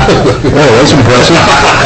Oh, that's impressive.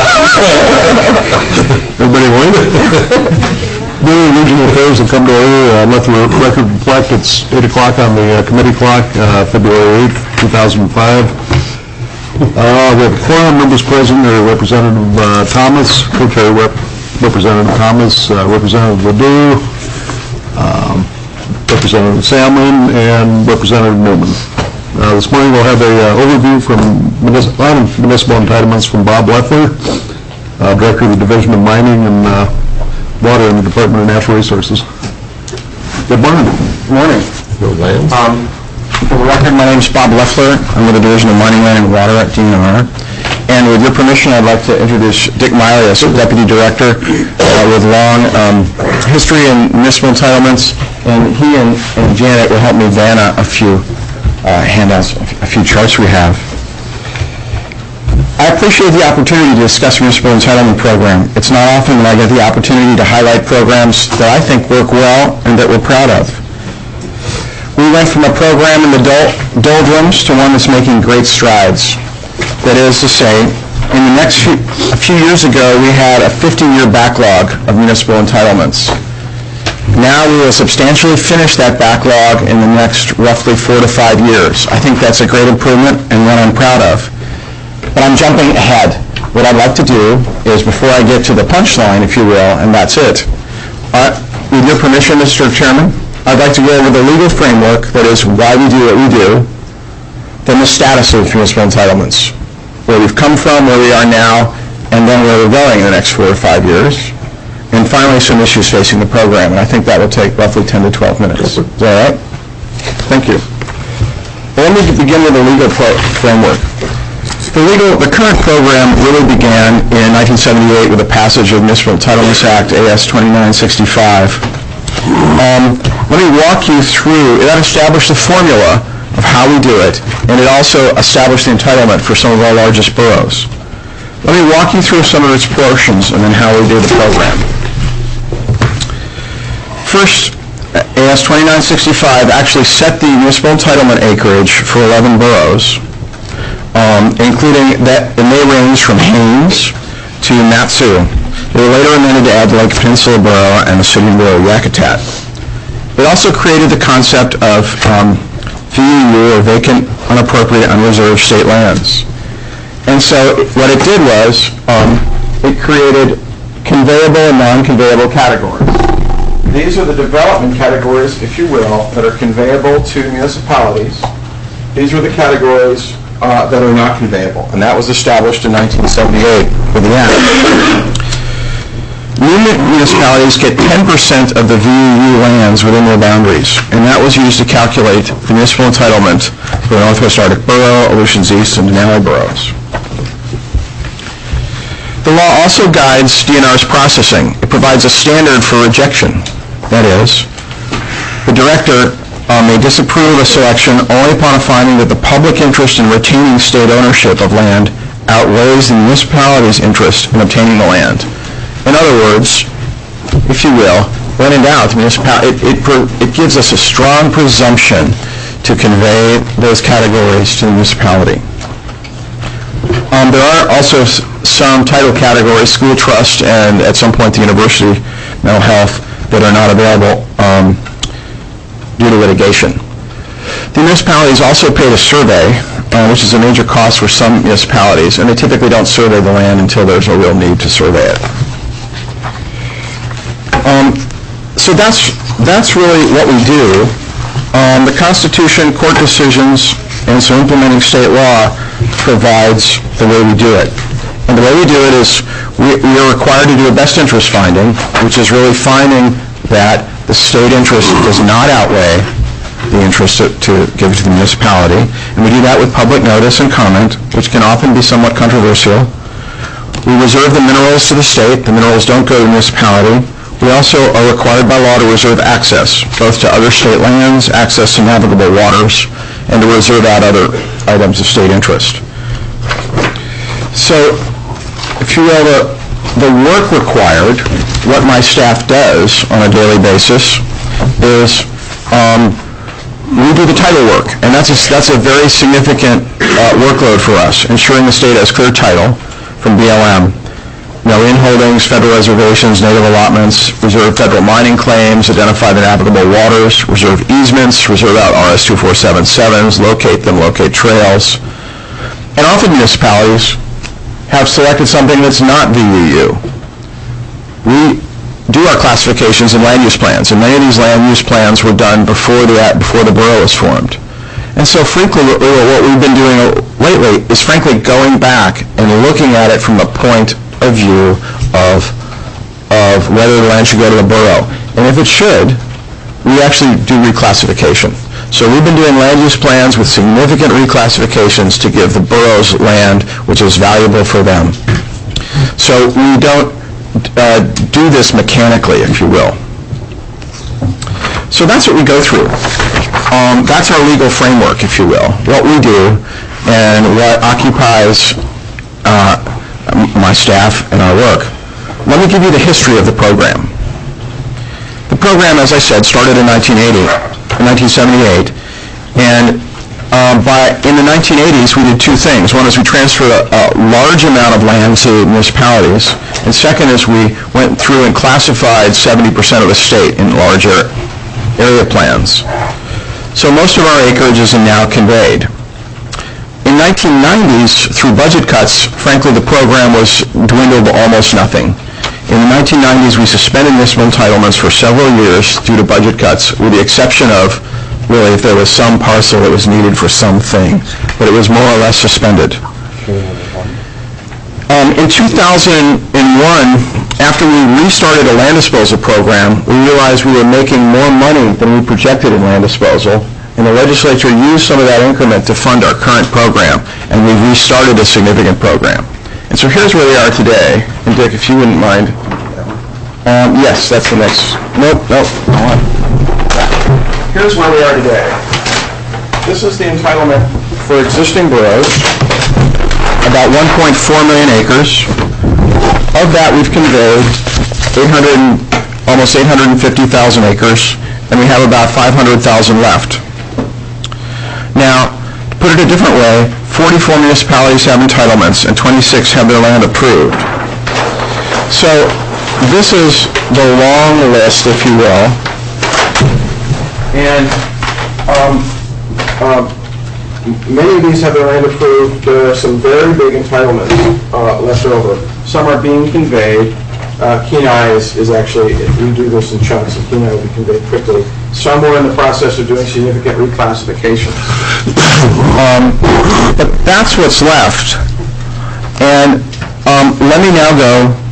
Everybody win? New regional affairs have come to order. Let the record reflect it's 8 o'clock on the committee clock, February 8th, 2005. We have a quorum. Members present are Representative Thomas, Co-Chair Representative Thomas, Representative Ledoux, Representative Salmon, and Representative Newman. This morning we'll have an overview from municipal entitlements from Bob Leffler, Director of the Division of Mining and Water in the Department of Natural Resources. Good morning. Good morning. For the record, my name is Bob Leffler. I'm with the Division of Mining, Land, and Water at DNR. And with your permission, I'd like to introduce Dick Miley as Deputy Director with long history in municipal entitlements. And he and Janet will help me van a few handouts, a few charts we have. I appreciate the opportunity to discuss municipal entitlement program. It's not often that I get the opportunity to highlight programs that I think work well and that we're proud of. We went from a program in the doldrums to one that's making great strides. That is to say, a few years ago, we had a 50-year backlog of municipal entitlements. Now we will substantially finish that backlog in the next roughly 4 to 5 years. I think that's a great improvement and one I'm proud of. But I'm jumping ahead. What I'd like to do is, before I get to the punchline, if you will, and that's it, with your permission, Mr. Chairman, I'd like to go over the legal framework, that is, why we do what we do, then the status of municipal entitlements, where we've come from, where we are now, and then where we're going in the next 4 or 5 years. And finally, some issues facing the program, and I think that will take roughly 10 to 12 minutes. Is that all right? Thank you. Well, let me begin with the legal framework. The current program really began in 1978 with the passage of Municipal Entitlements Act, AS 2965. Let me walk you through. That established the formula of how we do it, and it also established the entitlement for some of our largest boroughs. Let me walk you through some of its portions and then how we do the program. First, AS 2965 actually set the municipal entitlement acreage for 11 boroughs, including that, and they range from Haines to Mat-Su. They were later amended to add the Lake Peninsula Borough and the City and Borough of Yakutat. It also created the concept of VUU, or vacant, unappropriated, unreserved state lands. And so what it did was it created conveyable and non-conveyable categories. These are the development categories, if you will, that are conveyable to municipalities. These are the categories that are not conveyable, and that was established in 1978 with the Act. New municipalities get 10% of the VUU lands within their boundaries, and that was used to calculate the municipal entitlement for the Northwest Arctic Borough, Aleutians East, and Denali boroughs. The law also guides DNR's processing. It provides a standard for rejection. That is, the director may disapprove a selection only upon a finding that the public interest in retaining state ownership of land outweighs the municipality's interest in obtaining the land. In other words, if you will, when in doubt, it gives us a strong presumption to convey those categories to the municipality. There are also some title categories, school trust, and at some point the university, mental health, that are not available due to litigation. The municipalities also paid a survey, which is a major cost for some municipalities, and they typically don't survey the land until there's a real need to survey it. So that's really what we do. The Constitution, court decisions, and some implementing state law provides the way we do it. And the way we do it is we are required to do a best interest finding, which is really finding that the state interest does not outweigh the interest to give to the municipality. And we do that with public notice and comment, which can often be somewhat controversial. We reserve the minerals to the state. The minerals don't go to the municipality. We also are required by law to reserve access, both to other state lands, access to navigable waters, and to reserve out other items of state interest. So, if you will, the work required, what my staff does on a daily basis, is we do the title work, and that's a very significant workload for us, ensuring the state has clear title from BLM. In-holdings, federal reservations, native allotments, reserve federal mining claims, identify the navigable waters, reserve easements, reserve out RS-2477s, locate them, locate trails. And often municipalities have selected something that's not VUU. We do our classifications in land use plans, and many of these land use plans were done before the borough was formed. And so frequently, what we've been doing lately is frankly going back and looking at it from the point of view of whether the land should go to the borough. And if it should, we actually do reclassification. So we've been doing land use plans with significant reclassifications to give the boroughs land which is valuable for them. So we don't do this mechanically, if you will. So that's what we go through. That's our legal framework, if you will, what we do and what occupies my staff and our work. Let me give you the history of the program. The program, as I said, started in 1978, and in the 1980s we did two things. One is we transferred a large amount of land to municipalities, and second is we went through and classified 70% of the state in larger area plans. So most of our acreage is now conveyed. In 1990s, through budget cuts, frankly, the program was dwindled to almost nothing. In the 1990s, we suspended municipal entitlements for several years due to budget cuts, with the exception of, really, if there was some parcel that was needed for something, but it was more or less suspended. In 2001, after we restarted a land disposal program, we realized we were making more money than we projected in land disposal, and the legislature used some of that increment to fund our current program, and we restarted a significant program. And so here's where we are today. And Dick, if you wouldn't mind. Yes, that's the next. Nope, hold on. Here's where we are today. This is the entitlement for existing boroughs, about 1.4 million acres. Of that, we've conveyed almost 850,000 acres, and we have about 500,000 left. Now, to put it a different way, 44 municipalities have entitlements and 26 have their land approved. So this is the long list, if you will. And many of these have their land approved. There are some very big entitlements left over. Some are being conveyed. Kenai is actually, we do this in chunks, and Kenai will be conveyed quickly. Some are in the process of doing significant reclassifications. But that's what's left. And let me now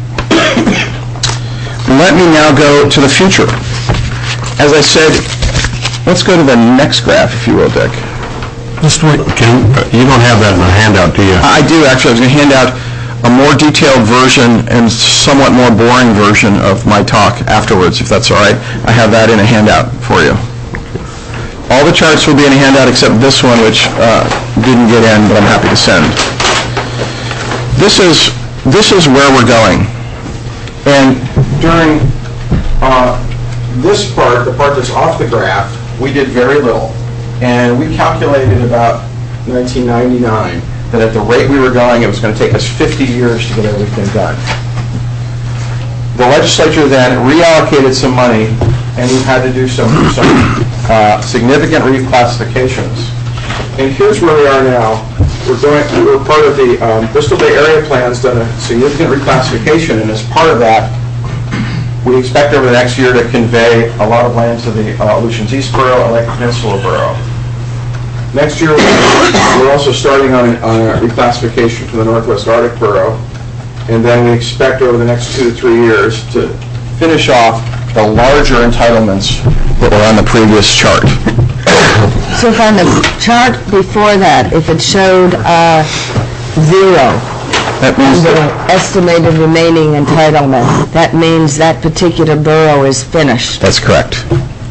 go to the future. As I said, let's go to the next graph, if you will, Dick. Just wait, you don't have that in a handout, do you? I do, actually. I was going to hand out a more detailed version and somewhat more boring version of my talk afterwards, if that's all right. I have that in a handout for you. All the charts will be in a handout except this one, which didn't get in, but I'm happy to send. This is where we're going. And during this part, the part that's off the graph, we did very little. And we calculated about 1999 that at the rate we were going, it was going to take us 50 years to get everything done. The legislature then reallocated some money, and we've had to do some significant reclassifications. And here's where we are now. We're part of the Bristol Bay Area Plan's done a significant reclassification, and as part of that, we expect over the next year to convey a lot of land to the Aleutians East Borough and Lake Peninsula Borough. Next year, we're also starting on a reclassification for the Northwest Arctic Borough, and then we expect over the next 2 to 3 years to finish off the larger entitlements that were on the previous chart. So if on the chart before that, if it showed 0, that means the estimated remaining entitlement, that means that particular borough is finished. That's correct.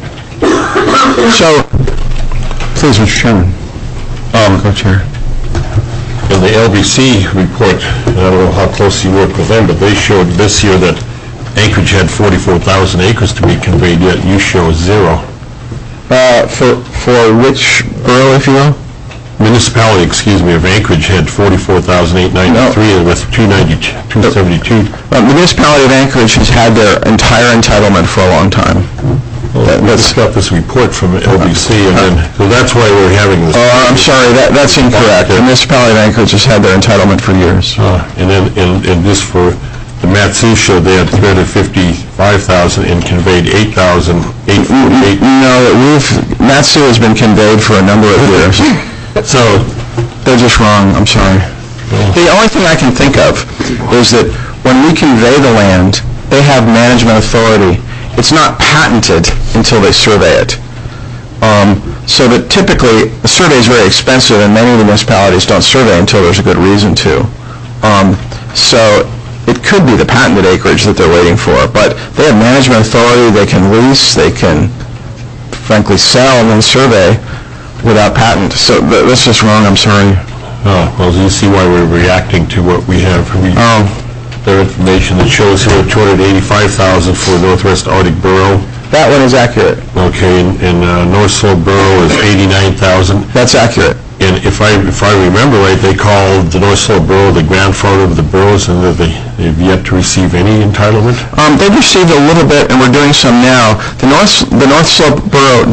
So, please, Mr. Chairman. Co-chair. In the LBC report, I don't know how close you work with them, but they showed this year that Anchorage had 44,000 acres to be conveyed, yet you show 0. For which borough, if you will? Municipality, of Anchorage had 44,893, and with 272. The municipality of Anchorage has had their entire entitlement for a long time. We just got this report from LBC, and then, so that's why we're having this. Oh, I'm sorry, that's incorrect. The municipality of Anchorage has had their entitlement for years. And then, and this for the Matsu show, they had 355,000 and conveyed 8,848. No, Matsu has been conveyed for a number of years. So, they're just wrong, I'm sorry. The only thing I can think of is that when we convey the land, they have management authority. It's not patented until they survey it. So that typically, the survey is very expensive, and many municipalities don't survey until there's a good reason to. So it could be the patented acreage that they're waiting for, but they have management authority, they can lease, they can frankly sell and then survey without patent. So that's just wrong, I'm sorry. well, you see why we're reacting to what we have. Their information that shows here 285,000 for Northwest Arctic Borough. That one is accurate. Okay, and North Slope Borough is 89,000. That's accurate. And if I remember right, they called the North Slope Borough the grandfather of the boroughs, and that they've yet to receive any entitlement? They've received a little bit, and we're doing some now. The North Slope Borough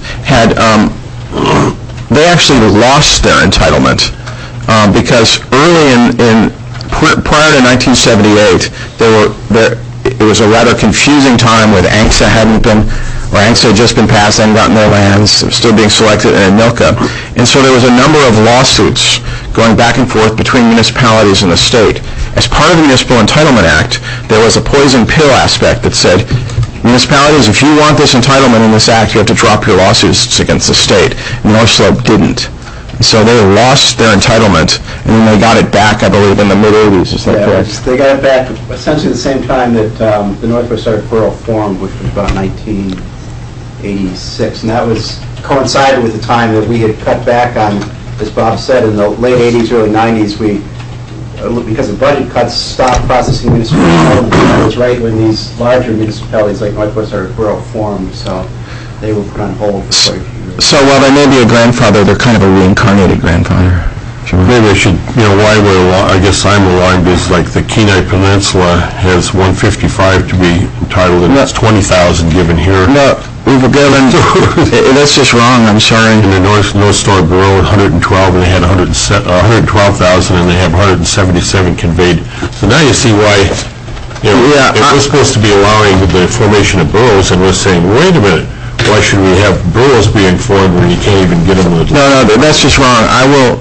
they actually lost their entitlement because early prior to 1978, it was a rather confusing time with ANCSA ANCSA had just been passed, hadn't gotten their lands, still being selected, and ANILCA. And so there was a number of lawsuits going back and forth between municipalities and the state. As part of the Municipal Entitlement Act, there was a poison pill aspect that said, municipalities, if you want this entitlement in this act, you have to drop your lawsuits against the state. North Slope didn't. So they lost their entitlement, and then they got it back, I believe, in the mid-'80s. Is that correct? They got it back essentially the same time that the Northwest Arctic Borough formed, which was about 1986, and that was coincided with the time that we had cut back on, as Bob said, in the late 80s, early 90s, because of budget cuts, stopped processing municipal entitlements. That was right when these larger municipalities like Northwest Arctic Borough formed, so they were put on hold for quite a few years. So while they may be a grandfather, they're kind of a reincarnated grandfather. Maybe I should, why I guess I'm alarmed is like the Kenai Peninsula has 155 to be entitled, and that's 20,000 given here. No, we've given, that's just wrong, I'm sorry. In the North Star Borough, 112, and they had 112,000, and they have 177 conveyed. So now you see why, if we're supposed to be allowing the formation of boroughs, and we're saying, wait a minute, why should we have boroughs being formed when you can't even get them? No, that's just wrong. I will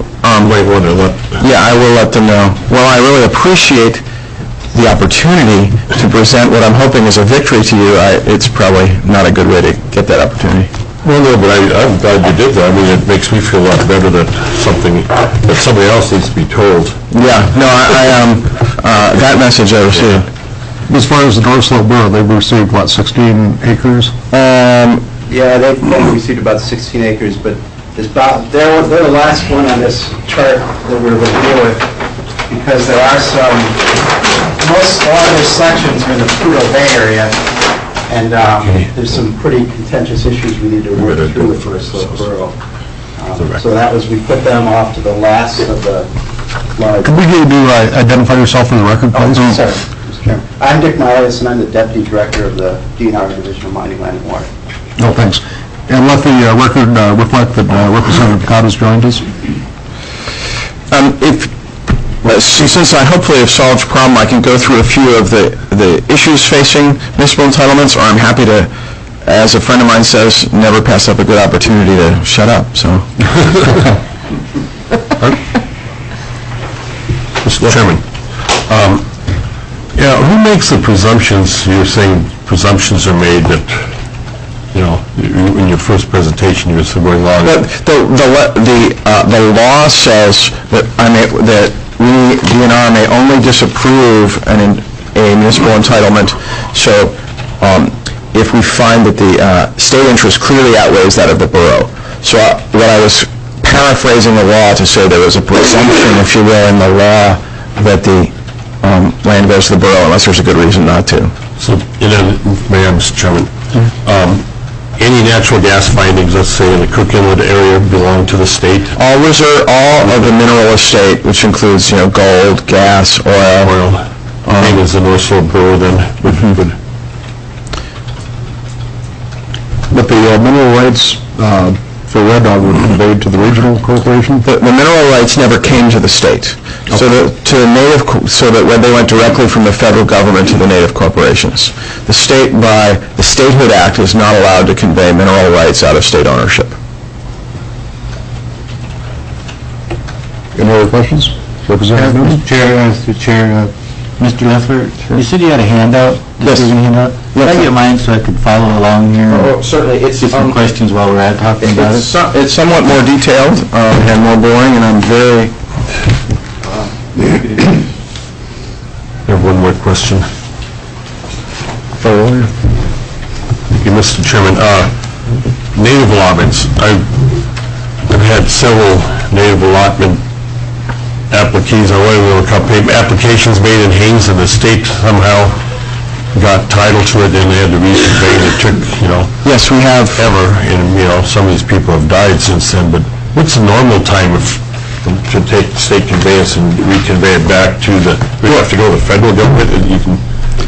let them know. Well, I really appreciate the opportunity to present what I'm hoping is a victory to you. It's probably not a good way to get that opportunity. Well, no, but I'm glad you did that. I mean, it makes me feel a lot better that somebody else needs to be told. Yeah, no, that message I received. As far as the North Slope Borough, they've received, 16 acres? Yeah, they've received about 16 acres, but they're the last one on this chart that we're going to deal with, because there are a lot of their selections are in the Prudhoe Bay area, and there's some pretty contentious issues we need to work through with North Slope Borough. So we put them off to the last of the large. Could we get you to identify yourself for the record, please? Oh, sorry, Mr. Chairman. I'm Dick Marius, and I'm the Deputy Director of the DNR Division of Mining, Land, and Water. No, thanks. And let the record reflect that Representative Cobb has joined us. Since I hopefully have solved the problem, I can go through a few of the issues facing municipal entitlements, or I'm happy to, as a friend of mine says, never pass up a good opportunity to shut up. So, Mr. Chairman, who makes the presumptions? You're saying presumptions are made that, in your first presentation you were going along. The law says that we, DNR, may only disapprove a municipal entitlement. So if we find that the state interest clearly outweighs that of the borough. So what I was paraphrasing the law to say there was a presumption, if you will, in the law that the land goes to the borough unless there's a good reason not to. So, Mr. Chairman, any natural gas findings, let's say in the Cook Inlet area, belong to the state? All of the mineral estate, which includes, gold, gas, oil. Same as the North Slope Borough then would. But the mineral rights for Red Dog were conveyed to the regional corporation? The mineral rights never came to the state. So that they went directly from the federal government to the native corporations. The state, by the Statehood Act, is not allowed to convey mineral rights out of state ownership. Any other questions? Representative Newman? Mr. Chair, Mr. Leffler, you said you had a handout? Yes. Can I get mine so I could follow along here? Oh, certainly. It's Get some questions while we're talking about it. It's somewhat more detailed and more boring, and I'm very... I have one more question. Thank you, Mr. Chairman. Native allotments. I've had several native allotment applications made in Haines, and the state somehow got title to it, and they had to reconvey it. It took, Yes, we have... ever, and, some of these people have died since then, but what's the normal time to take state conveyance and reconvey it back to the... We have to go to the federal government, and you can...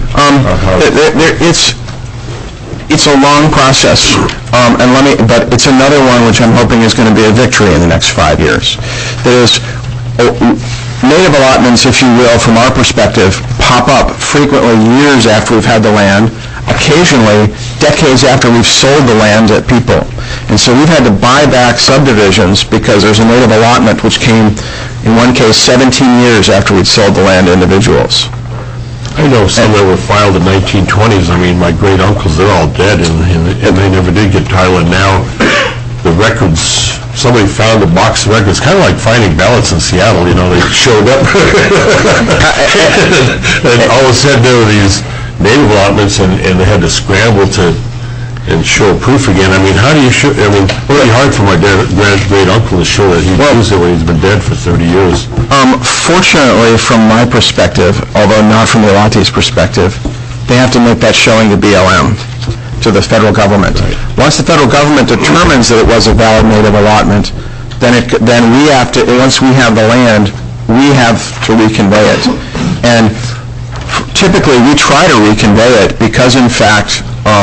It's a long process, but it's another one which I'm hoping is going to be a victory in the next 5 years. There's native allotments, if you will, from our perspective, pop up frequently years after we've had the land, occasionally decades after we've sold the land to people. And so we've had to buy back subdivisions because there's a native allotment which came, in one case, 17 years after we'd sold the land to individuals. I know some that were filed in the 1920s. I mean, my great-uncles, they're all dead, and they never did get title. And now the records, somebody found a box of records, kind of like finding ballots in Seattle, they showed up. And all of a sudden there were these native allotments, and they had to scramble and show proof again. I mean, how do you show... I mean, it's really hard for my great-uncle to show that he used it when he's been dead for 30 years. Fortunately, from my perspective, although not from the allottee's perspective, they have to make that showing to BLM, to the federal government. Right. Once the federal government determines that it was a valid native allotment, then we have to, once we have the land, we have to reconvey it. And typically, we try to reconvey it because, in fact,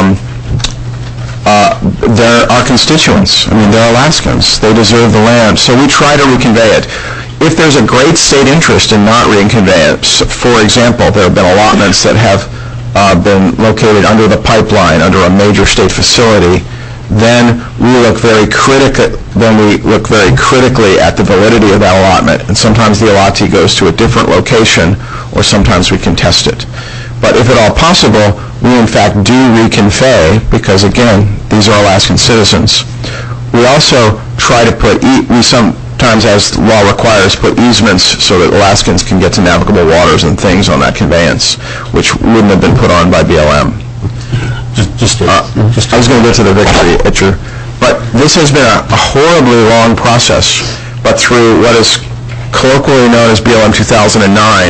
they're our constituents. I mean, they're Alaskans. They deserve the land. So we try to reconvey it. If there's a great state interest in not reconveyance, for example, there have been allotments that have been located under the pipeline, under a major state facility, then we look very critically at the validity of that allotment. And sometimes the allottee goes to a different location, or sometimes we contest it. But if at all possible, we in fact do reconvey, because again, these are Alaskan citizens. We also try to we sometimes, as law requires, put easements so that Alaskans can get to navigable waters and things on that conveyance, which wouldn't have been put on by BLM. I was going to get to the victory picture, but this has been a horribly long process, but through what is colloquially known as BLM 2009,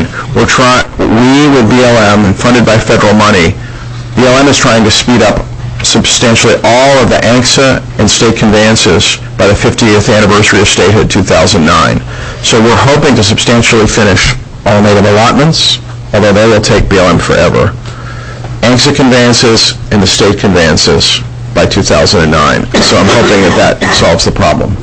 we with BLM and funded by federal money, BLM is trying to speed up substantially all of the ANCSA and state conveyances by the 50th anniversary of statehood 2009. So we're hoping to substantially finish all native allotments, although they will take BLM forever. ANCSA conveyances and the state conveyances by 2009. So I'm hoping that solves the problem.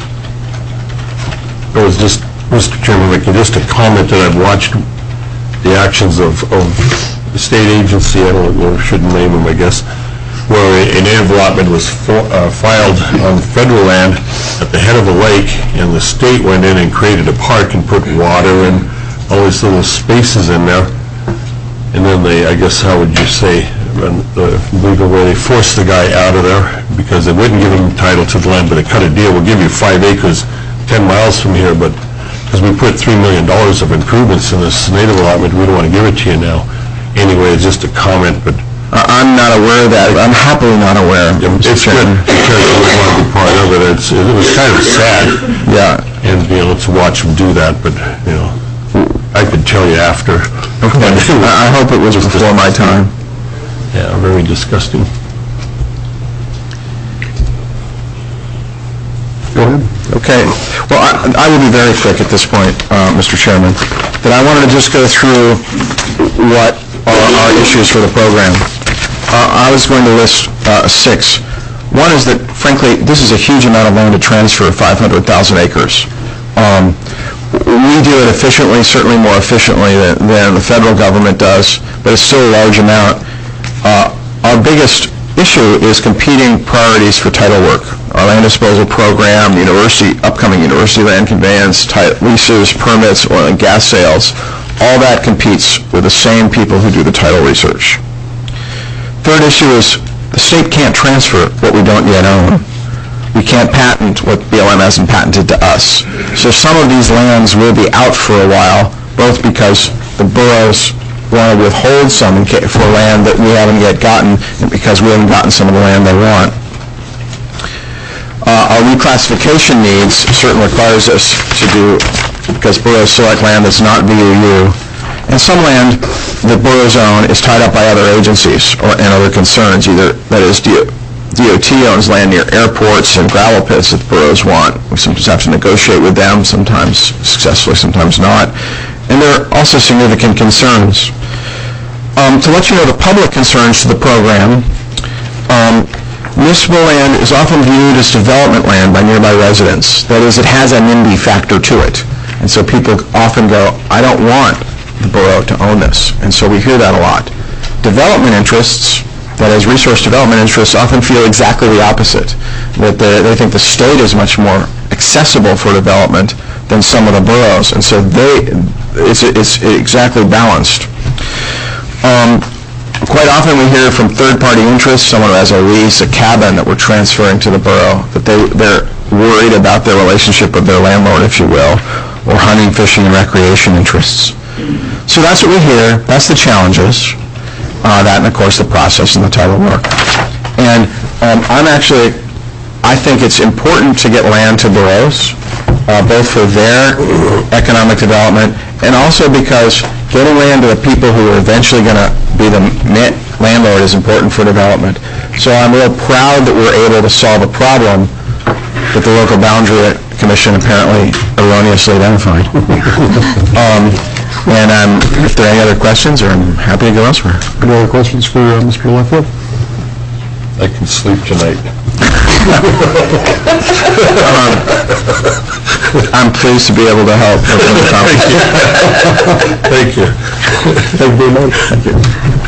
It was just, Mr. Chairman, just a comment that I've watched the actions of the state agency, I shouldn't name them, I guess, where a native allotment was filed on federal land at the head of a lake, and the state went in and created a park and put water and all these little spaces in there. And then they, I guess, how would you say, the legal way, they forced the guy out of there because they wouldn't give him title to the land, but they cut a deal. We'll give you 5 acres 10 miles from here, but because we put $3 million of improvements in this native allotment, we don't want to give it to you now. Anyway, it's just a comment, but... I'm not aware of that. I'm happily not aware. It's good because we want to be part of it. It was kind of sad. Yeah. And, to watch them do that, but, I could tell you after. Okay. I hope it was before my time. Yeah, very disgusting. Go ahead. Okay. Well, I will be very quick at this point, Mr. Chairman. That I wanted to just go through what are our issues for the program. I was going to list 6. One is that, frankly, this is a huge amount of land to transfer, 500,000 acres. We do it efficiently, certainly more efficiently than the federal government does, but it's still a large amount. Our biggest issue is competing priorities for title work. Our land disposal program, upcoming university land conveyance, leases, permits, oil and gas sales, all that competes with the same people who do the title research. Third issue is the state can't transfer what we don't yet own. We can't patent what BLM hasn't patented to us. So some of these lands will be out for a while, both because the boroughs want to withhold some for land that we haven't yet gotten, and because we haven't gotten some of the land they want. Our reclassification needs certainly requires us to do, because boroughs select land that's not VUU, and some land that boroughs own is tied up by other agencies and other concerns, either, that is, DOT owns land near airports and gravel pits that the boroughs want. We sometimes have to negotiate with them, sometimes successfully, sometimes not. And there are also significant concerns. To let you know the public concerns to the program, municipal land is often viewed as development land by nearby residents. That is, it has a NIMBY factor to it. And so people often go, I don't want the borough to own this. And so we hear that a lot. Development interests, that is, resource development interests, often feel exactly the opposite, that they think the state is much more accessible for development than some of the boroughs, and so it's exactly balanced. Quite often we hear from third-party interests, someone who has a lease, a cabin that we're transferring to the borough, that they're worried about their relationship with their landlord, if you will, or hunting, fishing, and recreation interests. So that's what we hear. That's the challenges. That, and of course, the process and the title work. And I think it's important to get land to boroughs, both for their economic development and also because getting land to the people who are eventually going to be the landlord is important for development. So I'm real proud that we're able to solve a problem that the Local Boundary Commission apparently erroneously identified. And if there are any other questions, I'm happy to go elsewhere. Any other questions for Mr. Leffler? I can sleep tonight. I'm pleased to be able to help. Thank you. Thank you very much. Thank you.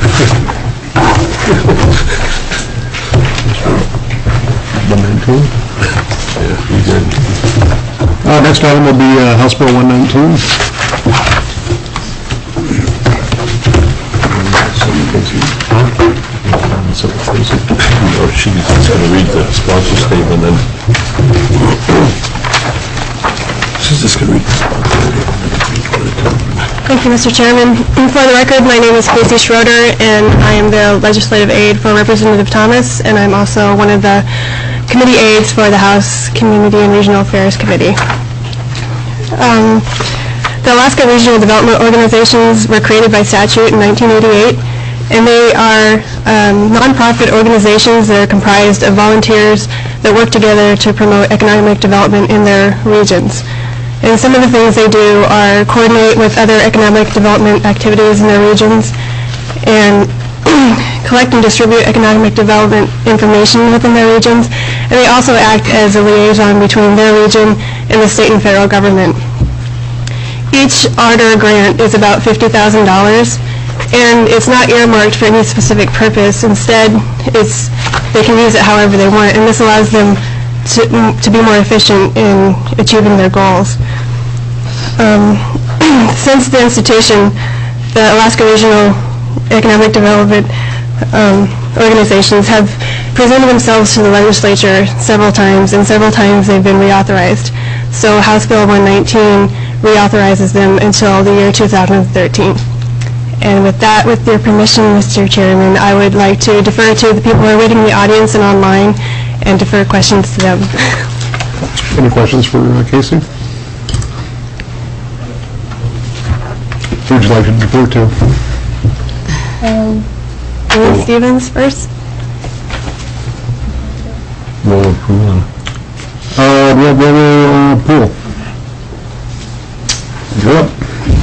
Yeah, we did. Next item will be House Bill 119. She's going to read the sponsor statement, then she's just going to read the sponsor statement. Thank you, Mr. Chairman. For the record, my name is Casey Schroeder, and I am the legislative aide for Representative Thomas, and I'm also one of the committee aides for the House Community and Regional Affairs Committee. The Alaska Regional Development Organizations were created by statute in 1988, and they are nonprofit organizations that are comprised of volunteers that work together to promote economic development in their regions. And some of the things they do are coordinate with other economic development activities in their regions and collect and distribute economic development information within their regions. And they also act as a liaison between their region and the state and federal government. Each ARDR grant is about $50,000. And it's not earmarked for any specific purpose. Instead, they can use it however they want, and this allows them to be more efficient in achieving their goals. Since the institution, the Alaska Regional Economic Development organizations have presented themselves to the legislature several times, and several times they've been reauthorized. So House Bill 119 reauthorizes them until the year 2013. And with that, with your permission, Mr. Chairman, I would like to defer to the people who are waiting in the audience and online and defer questions to them. Any questions for Casey? Who would you like to defer to? Stevens first. Roll approval. We have the pool. You're up.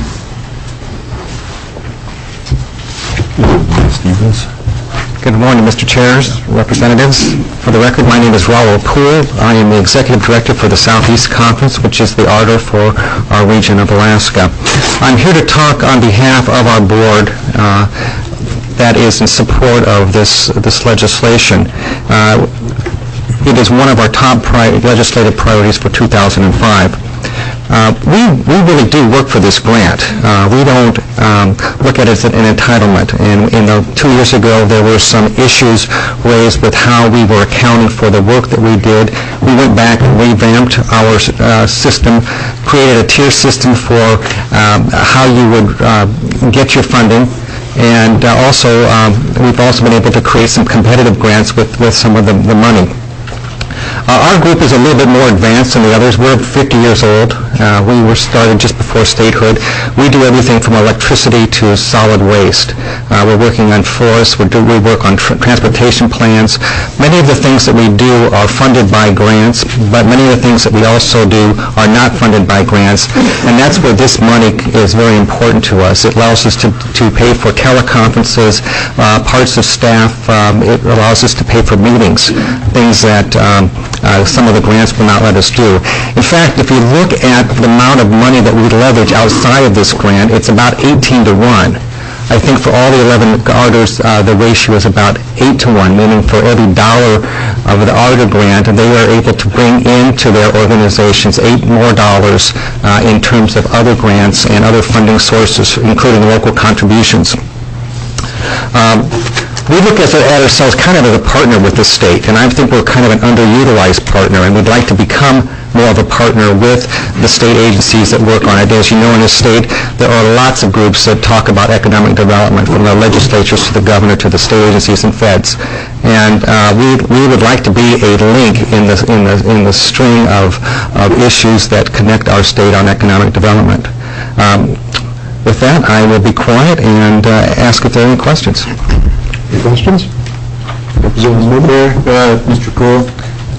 Good morning, Mr. Chairs, representatives. For the record, my name is Raul Poole. I am the Executive Director for the Southeast Conference, which is the ARDOR for our region of Alaska. I'm here to talk on behalf of our board that is in support of this legislation. It is one of our top legislative priorities for 2005. We really do work for this grant. We don't look at it as an entitlement. And 2 years ago, there were some issues raised with how we were accounting for the work that we did. We went back and revamped our system, created a tier system for how you would get your funding. And we've also been able to create some competitive grants with some of the money. Our group is a little bit more advanced than the others. We're 50 years old. We were started just before statehood. We do everything from electricity to solid waste. We're working on forests. We work on transportation plans. Many of the things that we do are funded by grants, but many of the things that we also do are not funded by grants, and that's where this money is very important to us. It allows us to pay for teleconferences, parts of staff. It allows us to pay for meetings, things that some of the grants will not let us do. In fact, if you look at the amount of money that we leverage outside of this grant, it's about 18 to 1. I think for all the 11 ARDORs, the ratio is about 8 to 1, meaning for every dollar of the ARDOR grant, they are able to bring into their organizations $8 more in terms of other grants and other funding sources, including local contributions. We look at ourselves kind of as a partner with the state, and I think we're kind of an underutilized partner, and we'd like to become more of a partner with the state agencies that work on it. As you know, in the state, there are lots of groups that talk about economic development, from the legislatures to the governor to the state agencies and feds. And we would like to be a link in the string of issues that connect our state on economic development. With that, I will be quiet and ask if there are any questions. Any questions? Representative Mr. Poole,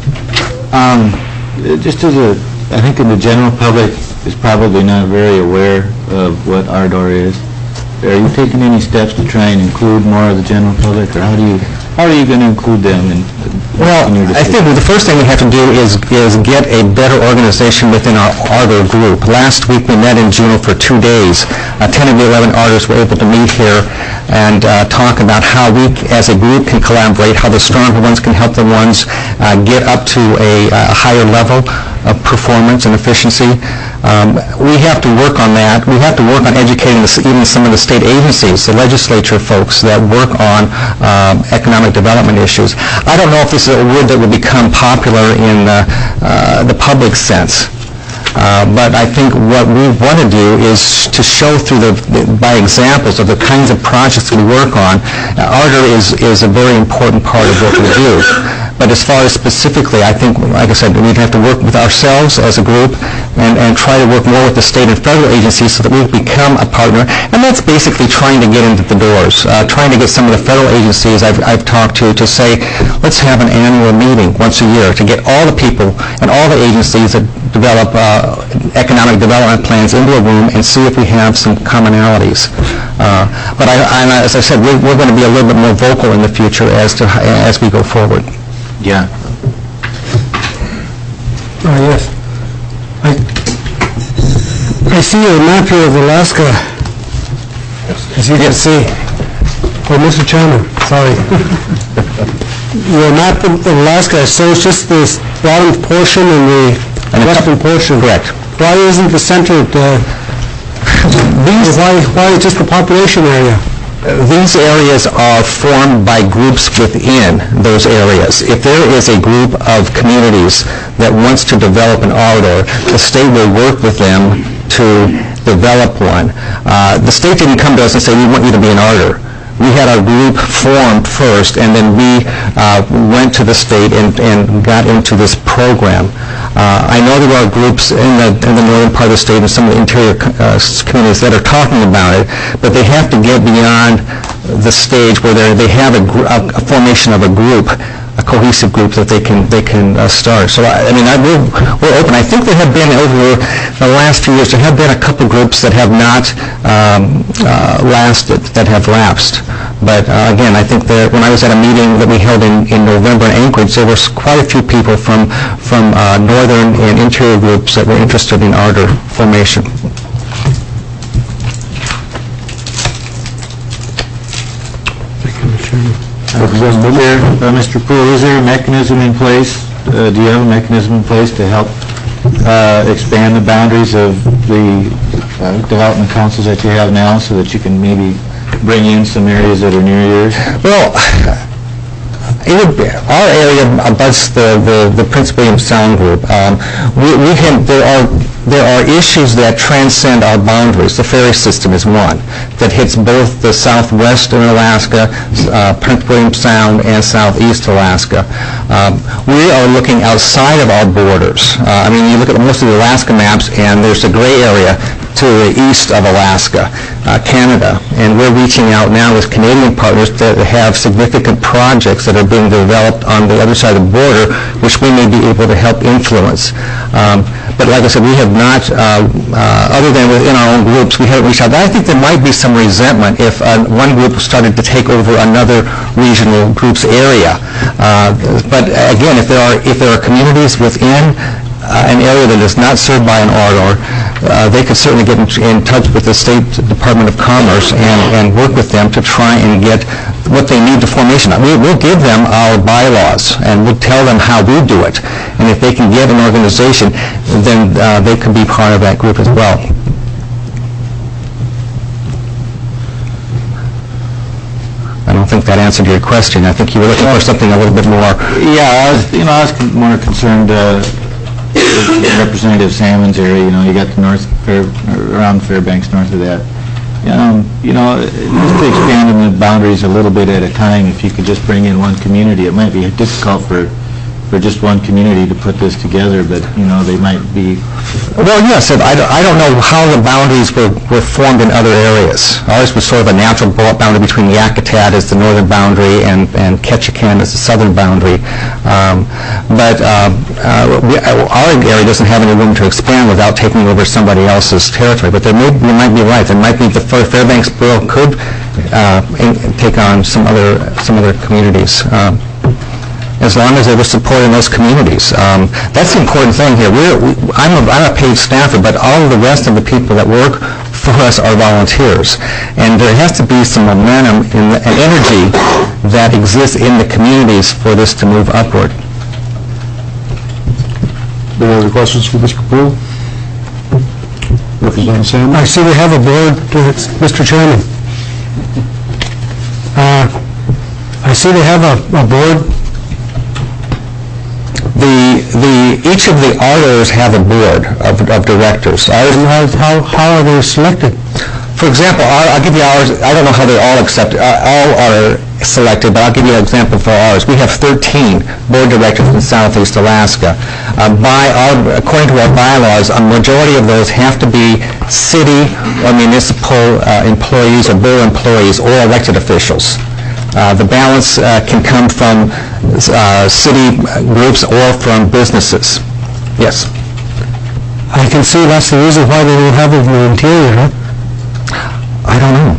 just I think in the general public is probably not very aware of what ARDOR is. Are you taking any steps to try and include more of the general public, or how are you going to include them in your decision? I think the first thing we have to do is get a better organization within our ARDOR group. Last week we met in Juneau for 2 days. 10 of the 11 ARDORs were able to meet here and talk about how we as a group can collaborate, how the stronger ones can help the ones get up to a higher level of performance and efficiency. We have to work on that. We have to work on educating even some of the state agencies, the legislature folks that work on economic development issues. I don't know if this is a word that will become popular in the public sense. But I think what we want to do is to show by examples of the kinds of projects we work on. ARDOR is a very important part of what we do. But as far as specifically, I think, like I said, we'd have to work with ourselves as a group and try to work more with the state and federal agencies so that we become a partner. And that's basically trying to get into the doors, trying to get some of the federal agencies I've talked to say, let's have an annual meeting once a year to get all the people and all the agencies that develop economic development plans into a room and see if we have some commonalities. But as I said, we're going to be a little bit more vocal in the future as we go forward. Yeah. Yes. I see a map here of Alaska, as you can see. Oh, Mr. Chairman, sorry. Your map of Alaska shows just this bottom portion and the western portion. Correct. Why isn't the center, why just the population area? These areas are formed by groups within those areas. If there is a group of communities that wants to develop an ARDOR, the state will work with them to develop one. The state didn't come to us and say, we want you to be an ARDOR. We had our group formed first, and then we went to the state and got into this program. I know there are groups in the northern part of the state and some of the interior communities that are talking about it, but they have to get beyond the stage where they have a formation of a group, a cohesive group that they can start. So, we're open. I think there have been, over the last few years, there have been a couple groups that have not lasted, that have lapsed. But again, I think that when I was at a meeting that we held in November in Anchorage, there was quite a few people from northern and interior groups that were interested in ardor formation. Mr. Poole, is there a mechanism in place, do you have a mechanism in place to help expand the boundaries of the development councils that you have now so that you can maybe bring in some areas that are near yours? Well, our area abuts the Prince William Sound group. There are issues that transcend our boundaries. The ferry system is one that hits both the southwestern Alaska, Prince William Sound, and southeast Alaska. We are looking outside of our borders. You look at most of the Alaska maps, and there's a gray area to the east of Alaska, Canada, and we're reaching out now with Canadian partners that have significant projects that are being developed on the other side of the border, which we may be able to help influence. But like I said, we have not, other than within our own groups, we haven't reached out. I think there might be some resentment if one group started to take over another regional group's area. But again, if there are communities within an area that is not served by an ardor, they could certainly get in touch with the State Department of Commerce and work with them to try and get what they need to formation. We'll give them our bylaws, and we'll tell them how we do it. And if they can get an organization, then they could be part of that group as well. I don't think that answered your question. I think you were looking for something a little bit more. Yeah, I was more concerned Representative Salmon's area. You got the around Fairbanks, north of that. Just to expand on the boundaries a little bit at a time, if you could just bring in one community, it might be difficult for just one community to put this together, but, they might be... Well, yes, I don't know how the boundaries were formed in other areas. Ours was sort of a natural boundary between Yakutat as the northern boundary and Ketchikan as the southern boundary. But our area doesn't have any room to expand without taking over somebody else's territory. But you might be right. There might be the Fairbanks Borough could take on some other communities. As long as they were supporting those communities. That's the important thing here. I'm a paid staffer, but all of the rest of the people that work for us are volunteers. And there has to be some momentum and energy that exists in the communities for this to move upward. Any other questions for Mr. Poole? Representative Salmon? I see we have a board, Mr. Chairman. I see they have a board. Each of the ardors have a board of directors. How are they selected? For example, I'll give you ours. I don't know how they all are selected, but I'll give you an example for ours. We have 13 board directors in Southeast Alaska. According to our bylaws, a majority of those have to be city or municipal employees or borough employees or elected officials. The balance can come from city groups or from businesses. Yes. I can see that's the reason why they don't have it in the interior, huh? I don't know.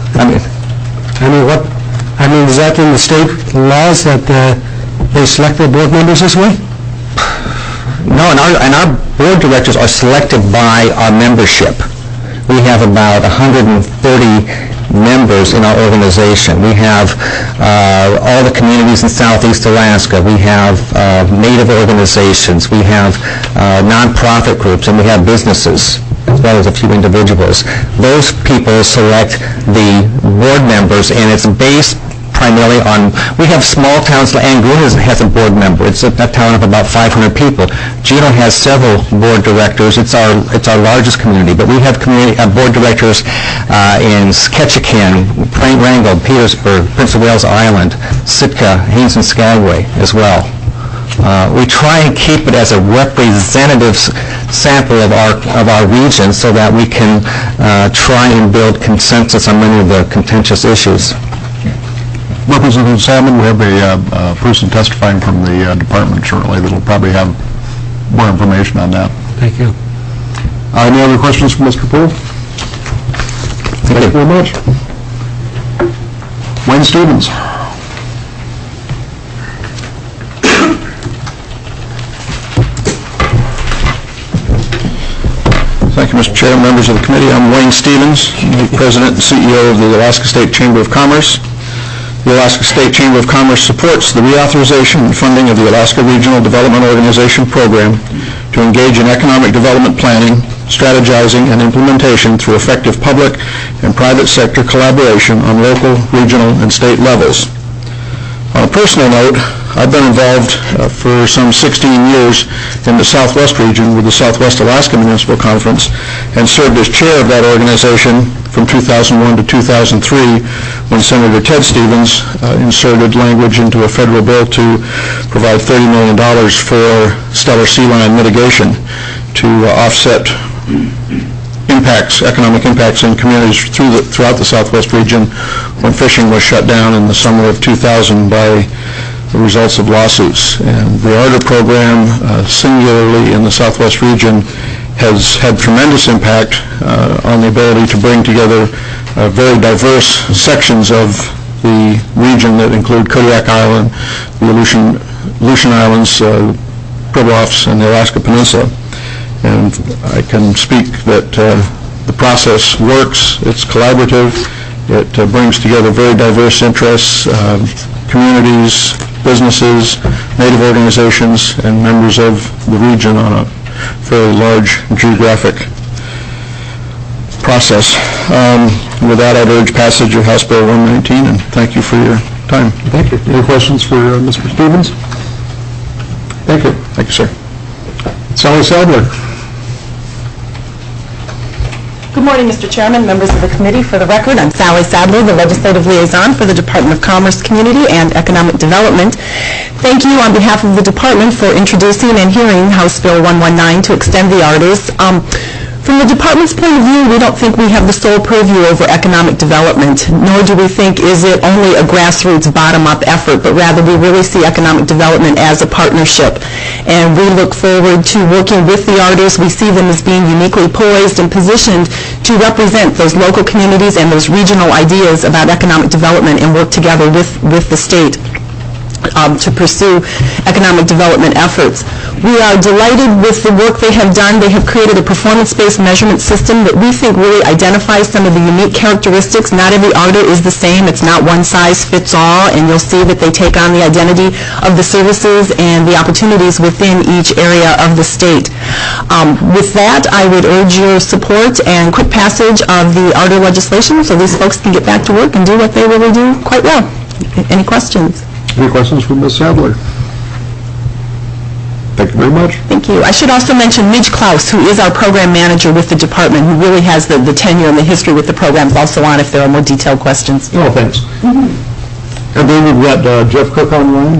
Is that in the state laws that they select their board members this way? No, and our board directors are selected by our membership. We have about 130 members in our organization. We have all the communities in Southeast Alaska. We have Native organizations. We have nonprofit groups, and we have businesses, as well as a few individuals. Those people select the board members, and it's based primarily on, we have small towns, Angoon has a board member. It's a town of about 500 people. Juneau has several board directors. It's our largest community, but we have board directors in Ketchikan, Wrangell, Petersburg, Prince of Wales Island, Sitka, Haines and Skagway as well. We try and keep it as a representative sample of our region so that we can try and build consensus on many of the contentious issues. Representative Salmon, we have a person testifying from the department shortly that'll probably have more information on that. Thank you. Any other questions for Mr. Poole? Thank you very much. Wayne Stevens. Thank you, Mr. Chair, members of the committee. I'm Wayne Stevens, the President and CEO of the Alaska State Chamber of Commerce. The Alaska State Chamber of Commerce supports the reauthorization and funding of the Alaska Regional Development Organization program to engage in economic development planning, strategizing, and implementation through effective public and private sector collaboration on local, regional, and state levels. On a personal note, I've been involved for some 16 years in the Southwest region with the Southwest Alaska Municipal Conference and served as chair of that organization from 2001 to 2003 when Senator Ted Stevens inserted language into a federal bill to provide $30 million for stellar sea lion mitigation to offset economic impacts in communities throughout the Southwest region when fishing was shut down in the summer of 2000 by the results of lawsuits. And the ARDA program, singularly in the Southwest region, has had tremendous impact on the ability to bring together very diverse sections of the region that include Kodiak Island, the Aleutian Islands, Pribilofs, and the Alaska Peninsula. And I can speak that the process works, it's collaborative, it brings together very diverse interests, communities, businesses, Native organizations, and members of the region on a fairly large geographic process. With that, I'd urge passage of House Bill 119, and thank you for your time. Thank you. Any questions for Mr. Stevens? Thank you. Thank you, sir. Sally Sadler. Good morning, Mr. Chairman, members of the committee. For the record, I'm Sally Sadler, the Legislative Liaison for the Department of Commerce, Community, and Economic Development. Thank you on behalf of the Department for introducing and hearing House Bill 119 to extend the ARDAs. From the Department's point of view, we don't think we have the sole purview over economic development, nor do we think is it only a grassroots bottom-up effort, but rather we really see economic development as a partnership. And we look forward to working with the ARDAs. We see them as being uniquely poised and positioned to represent those local communities and those regional ideas about economic development and work together with the state to pursue economic development efforts. We are delighted with the work they have done. They have created a performance-based measurement system that we think really identifies some of the unique characteristics. Not every ARDA is the same. It's not one size fits all, and you'll see that they take on the identity of the services and the opportunities within each area of the state. With that, I would urge your support and quick passage of the ARDA legislation so these folks can get back to work and do what they really do quite well. Any questions? Any questions for Ms. Sadler? Thank you very much. Thank you. I should also mention Midge Klaus, who is our program manager with the department, who really has the tenure and the history with the programs, also on if there are more detailed questions. Oh, thanks. And then we've got Jeff Cook online.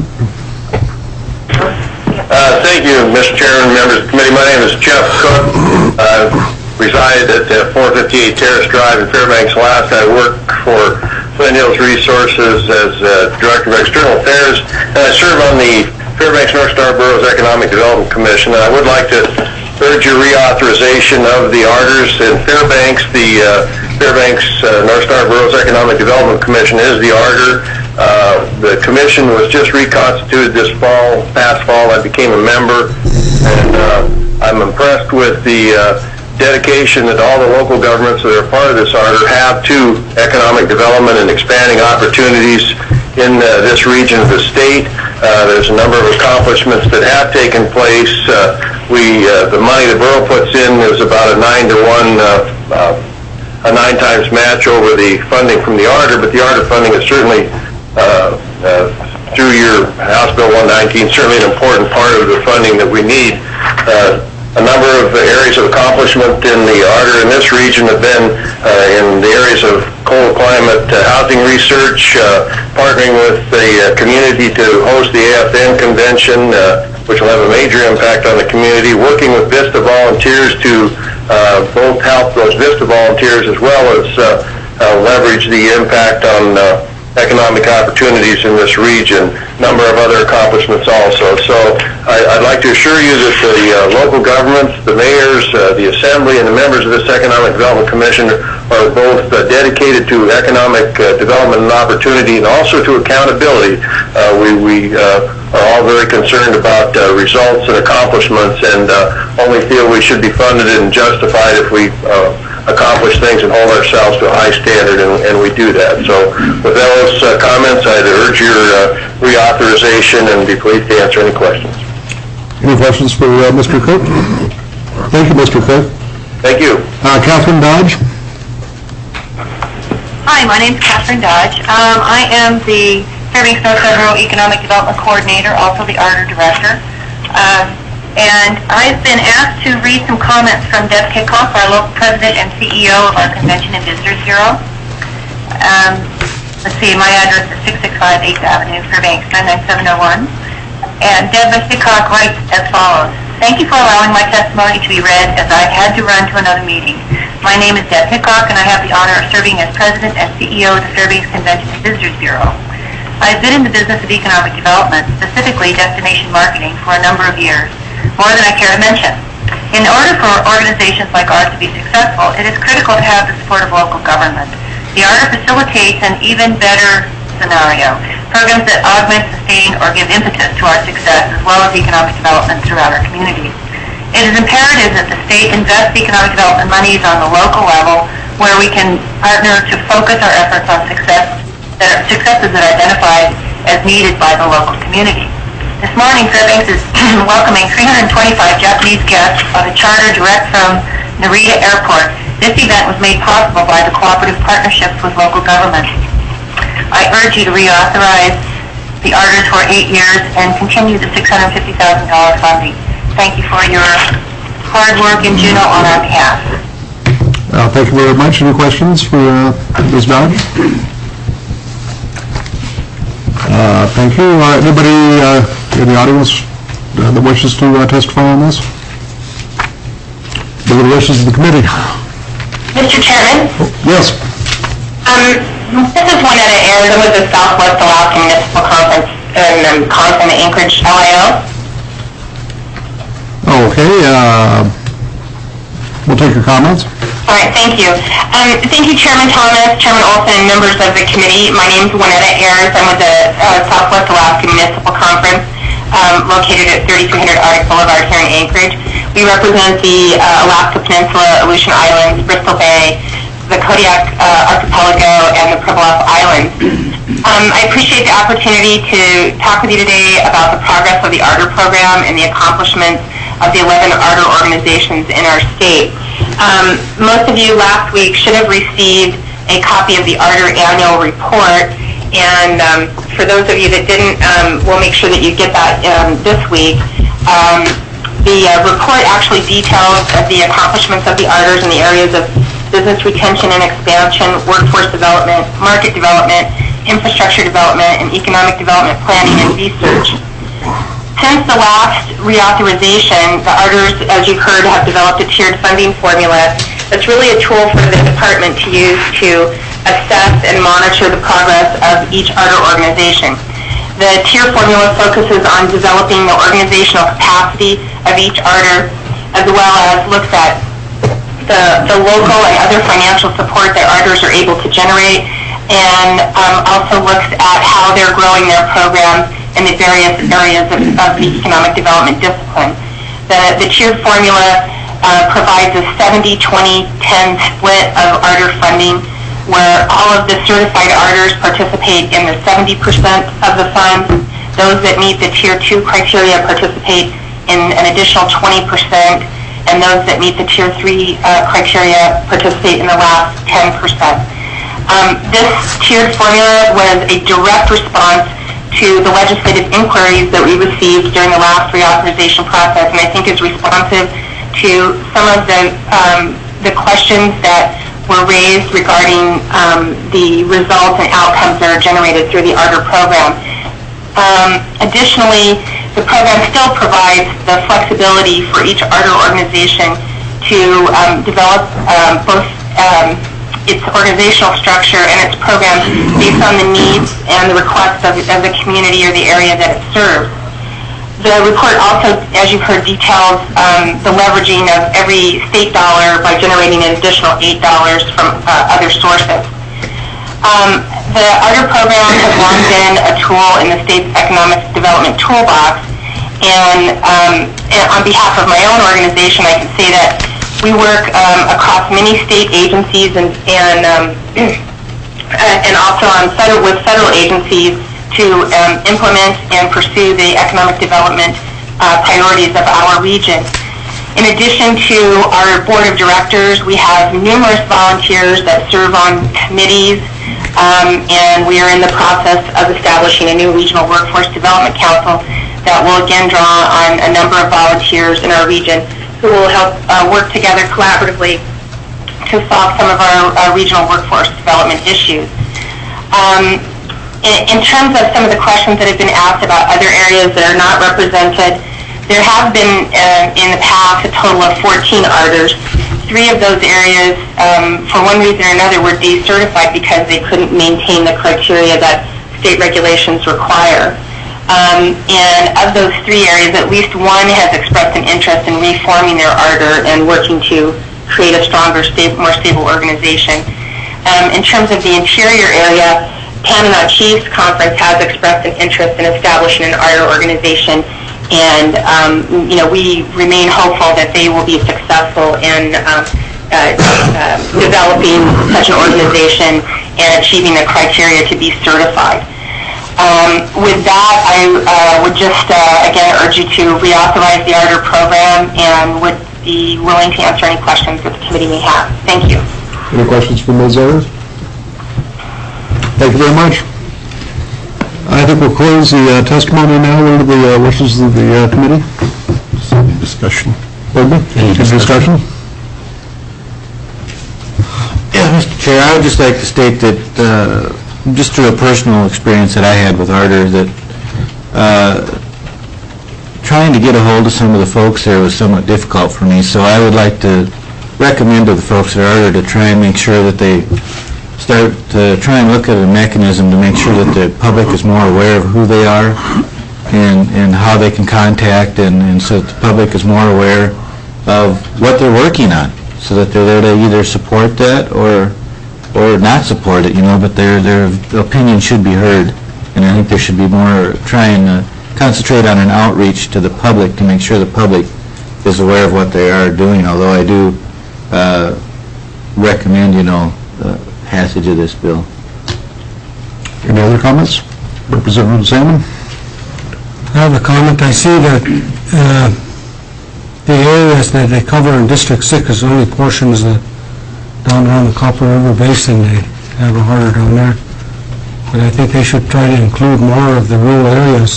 Thank you, Mr. Chairman, members of the committee. My name is Jeff Cook. I reside at 458 Terrace Drive in Fairbanks, Alaska. I work for Flint Hills Resources as Director of External Affairs, and I serve on the Fairbanks North Star Boroughs Economic Development Commission. And I would like to urge your reauthorization of the ARDAs in Fairbanks. The Fairbanks North Star Boroughs Economic Development Commission is the ARDA. The commission was just reconstituted this past fall. I became a member, and I'm impressed with the dedication that all the local governments that are part of this ARDA have to economic development and expanding opportunities in this region of the state. There's a number of accomplishments that have taken place. The money the borough puts in is about a 9-to-1, a 9 times match over the funding from the ARDA, but the ARDA funding is certainly, through your House Bill 119, certainly an important part of the funding that we need. A number of areas of accomplishment in the ARDA in this region have been in the areas of cold climate housing research, partnering with the community to host the AFN convention, which will have a major impact on the community, working with VISTA volunteers to both help those VISTA volunteers as well as leverage the impact on economic opportunities in this region, a number of other accomplishments also. So I'd like to assure you that the local governments, the mayors, the assembly, and the members of this Economic Development Commission are both dedicated to economic development and opportunity and also to accountability. We are all very concerned about results and accomplishments and only feel we should be funded and justified if we accomplish things and hold ourselves to a high standard, and we do that. So with those comments, I'd urge your reauthorization and be pleased to answer any questions. Any questions for Mr. Cook? Thank you, Mr. Cook. Thank you. Catherine Dodge. Hi, my name's Catherine Dodge. I am the Fairbanks North Federal Economic Development Coordinator, also the ARDR Director. And I've been asked to read some comments from Deb Kickoff, our local president and CEO of our Convention and Visitors Bureau. Let's see, my address is 665 8th Avenue, Fairbanks, 99701. And Deb Kickoff writes as follows. Thank you for allowing my testimony to be read as I had to run to another meeting. My name is Deb Hickok, and I have the honor of serving as President and CEO of the Fairbanks Convention and Visitors Bureau. I have been in the business of economic development, specifically destination marketing, for a number of years, more than I care to mention. In order for organizations like ours to be successful, it is critical to have the support of local government. The ARDR facilitates an even better scenario, programs that augment, sustain, or give impetus to our success, as well as economic development throughout our community. It is imperative that the state invest economic development monies on the local level, where we can partner to focus our efforts on successes that are identified as needed by the local community. This morning, Fairbanks is welcoming 325 Japanese guests on a charter direct from Narita Airport. This event was made possible by the cooperative partnerships with local government. I urge you to reauthorize the ARDRs for 8 years and continue the $650,000 funding. Thank you for your hard work in Juneau on our behalf. Thank you very much. Any questions for Ms. Dodge? Thank you. Anybody in the audience that wishes to testify on this? The wishes of the committee. Mr. Chairman? Yes. This is Juanetta Ayers. I'm with the Southwest Alaska Municipal Conference in Carson, Anchorage, LIO. Okay. We'll take your comments. All right, thank you. Thank you, Chairman Thomas, Chairman Olson, and members of the committee. My name is Juanetta Ayers. I'm with the Southwest Alaska Municipal Conference, located at 3300 Arctic Boulevard here in Anchorage. We represent the Alaska Peninsula, Aleutian Islands, Bristol Bay, the Kodiak Archipelago, and the Pribilof Islands. I appreciate the opportunity to talk with you today about the progress of the ARDR program and the accomplishments of the 11 ARDR organizations in our state. Most of you last week should have received a copy of the ARDR annual report, and for those of you that didn't, we'll make sure that you get that this week. The report actually details the accomplishments of the ARDRs in the areas of business retention and expansion, workforce development, market development, infrastructure development, and economic development planning and research. Since the last reauthorization, the ARDRs, as you've heard, have developed a tiered funding formula that's really a tool for the department to use to assess and monitor the progress of each ARDR organization. The tier formula focuses on developing the organizational capacity of each ARDR, as well as looks at the local and other financial support that ARDRs are able to generate, and also looks at how they're growing their programs in the various areas of the economic development discipline. The tiered formula provides a 70-20-10 split of ARDR funding, where all of the certified ARDRs participate in the 70% of the funds. Those that meet the Tier 2 criteria participate in an additional 20%, and those that meet the Tier 3 criteria participate in the last 10%. This tiered formula was a direct response to the legislative inquiries that we received during the last reauthorization process, and I think is responsive to some of the questions that were raised regarding the results and outcomes that are generated through the ARDR program. Additionally, the program still provides the flexibility for each ARDR organization to develop both its organizational structure and its program based on the needs and the requests of the community or the area that it serves. The report also, as you've heard, details the leveraging of every state dollar by generating an additional $8 from other sources. The ARDER program has long been a tool in the state's economic development toolbox, and on behalf of my own organization, I can say that we work across many state agencies and also with federal agencies to implement and pursue the economic development priorities of our region. In addition to our board of directors, we have numerous volunteers that serve on committees, and we are in the process of establishing a new regional workforce development council that will again draw on a number of volunteers in our region who will help work together collaboratively to solve some of our regional workforce development issues. In terms of some of the questions that have been asked about other areas that are not represented, there have been in the past a total of 14 ARDERs. 3 of those areas, for one reason or another, were decertified because they couldn't maintain the criteria that state regulations require. And of those 3 areas, at least one has expressed an interest in reforming their ARDER and working to create a stronger, more stable organization. In terms of the interior area, Tanana Chiefs Conference has expressed an interest in establishing an ARDER organization, and we remain hopeful that they will be successful in developing such an organization and achieving the criteria to be certified. With that, I would just again urge you to reauthorize the ARDER program and would be willing to answer any questions that the committee may have. Thank you. Any questions for Ms. Ayers? Thank you very much. I think we'll close the testimony now. What are the wishes of the committee? Any discussion? Any discussion? Yeah, Mr. Chair, I would just like to state that just through a personal experience that I had with ARDER, that trying to get a hold of some of the folks there was somewhat difficult for me. So I would like to recommend to the folks at ARDER to try and make sure that they start to try and look at a mechanism to make sure that the public is more aware of who they are and how they can contact, and so that the public is more aware of what they're working on, so that they're there to either support that or not support it, but their opinion should be heard. And I think there should be more, trying to concentrate on an outreach to the public to make sure the public is aware of what they are doing, although I do recommend, passage of this bill. Any other comments? Representative Salmon? I have a comment. I see that the areas that they cover in District 6 is only portions that down around the Copper River Basin. They have a harder down there. But I think they should try to include more of the rural areas,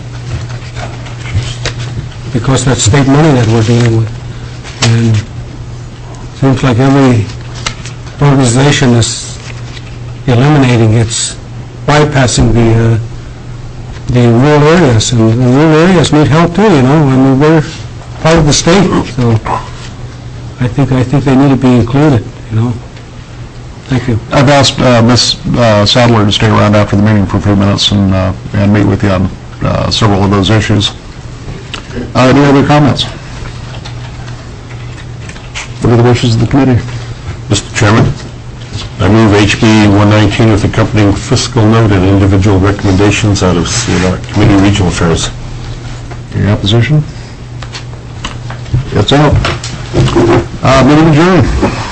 because that's state money that we're dealing with. And it seems like every organization is eliminating, it's bypassing the rural areas, and the rural areas need help too, and we're part of the state, so I think they need to be included, Thank you. I've asked Ms. Sadler to stay around after the meeting for a few minutes and meet with you on several of those issues. Any other comments? What are the wishes of the committee? Mr. Chairman, I move HB 119 with accompanying fiscal note and individual recommendations out of Committee on Regional Affairs. Any opposition? It's out. Meeting adjourned.